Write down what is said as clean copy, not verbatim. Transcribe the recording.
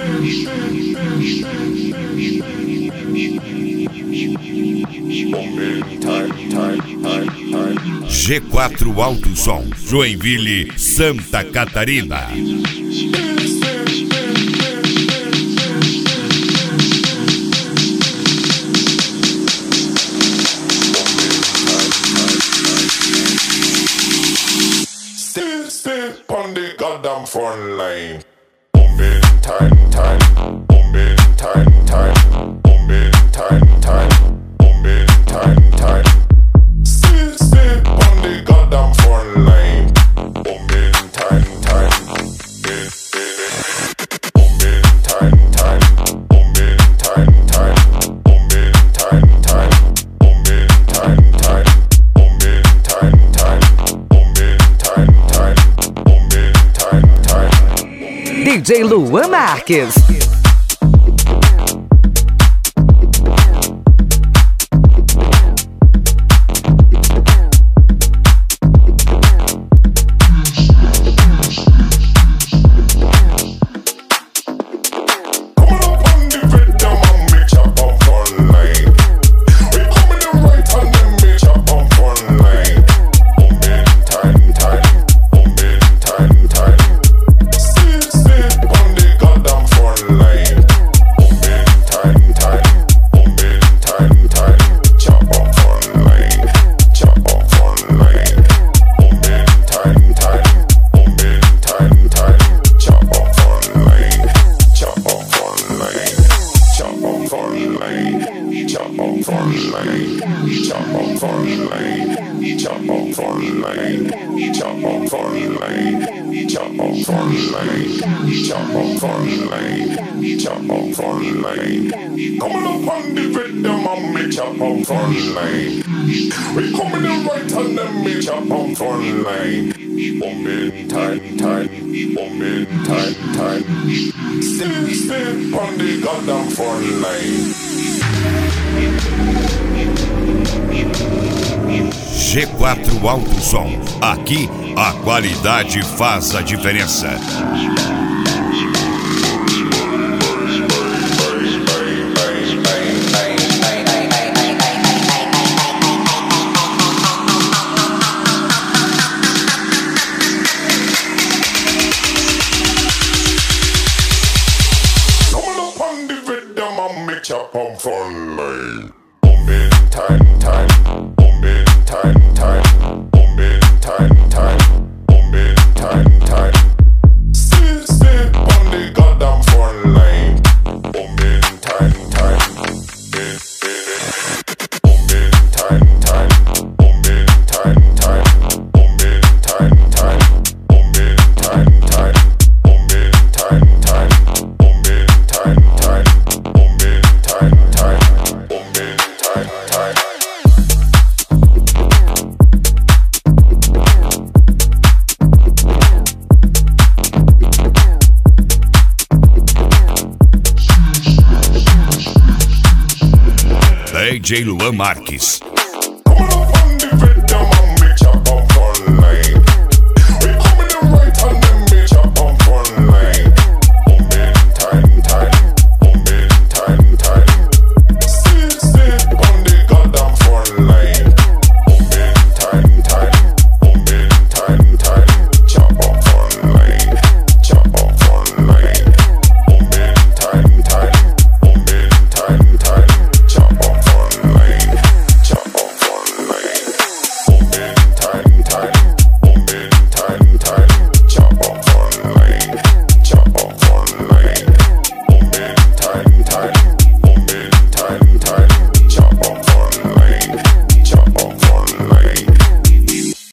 G4 Alto Som, Joinville, Santa Catarina. Step on the goddamn front line. Bombing time, time. Bombing time, time. Bombing time, time. Bombing time, time. Step on the goddamn front line. Bombing time, time. Bombing time, time. Bombing time, time. Bombing time, time. Bombing time, time. Bombing time, time. Bombing time, time. Bombing time, time. DJ Luan Marques. Coming up on the rhythm and me chop on front line. We coming in right and then me chop on front line. Bombing time, time. Bombing time, time. Step on the goddamn front line. G4 Alto Som. Aqui a qualidade faz a diferença. Chop on front line. Bombing time, time. Bombing time, time. Bombing time, time. Bombing time, time. Step on the goddamn front line. Bombing time, time. Bombing time, time. Bombing time, time. Bombing time, time. Bombing time, time. Bombing time, time. Bombing time, time. DJ Luan Marques.